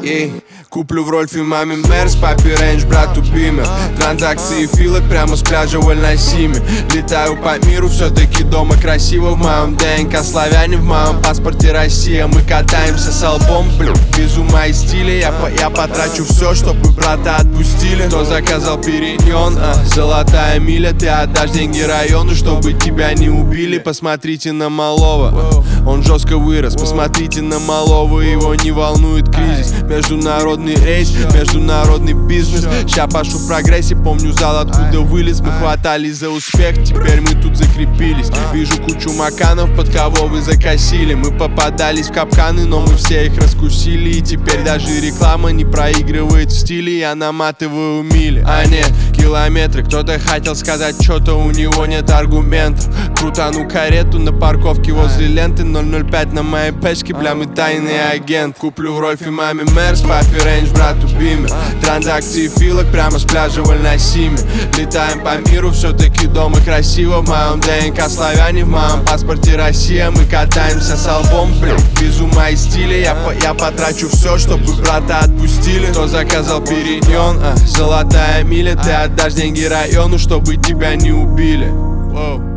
Куплю в Рольфе маме Мерс, папе Рейндж, брату Бимер. Транзакции филок прямо с пляжа в Аль-Насиме. Летаю по миру, все-таки дома красиво. В моем ДНК славяне, в моем паспорте Россия. Мы катаемся с албом, без ума и стиля. Я потрачу все, чтобы брата отпустили. Кто заказал периньон, золотая миля. Ты отдашь деньги району, чтобы тебя не убили. Посмотрите на малого, он жестко вырос. Посмотрите на малого, его не волнует кризис. Международный рейс, международный бизнес. Ща пашу в прогрессе, помню зал, откуда вылез. Мы хватались за успех, теперь мы тут закрепились. Вижу кучу маканов, под кого вы закосили. Мы попадались в капканы, но мы все их раскусили. И теперь даже реклама не проигрывает в стиле. Я наматываю мили, нет, километры. Кто-то хотел сказать, что-то у него нет аргументов. Крутану карету на парковке возле ленты. 005 на моей печке, бля, мы тайный агент. Куплю в Рольфе маме Мерс, папе Рейндж, брату Бимер. Транзакции филок прямо с пляжа в Аль-Насиме. Летаем по миру, все-таки дома красиво. В моем ДНК славяне, в моем паспорте Россия. Мы катаемся с албом, без ума и стиля. Я потрачу все, чтобы брата отпустили. Кто заказал периньон, золотая миля. Ты отдашь деньги району, чтобы тебя не убили.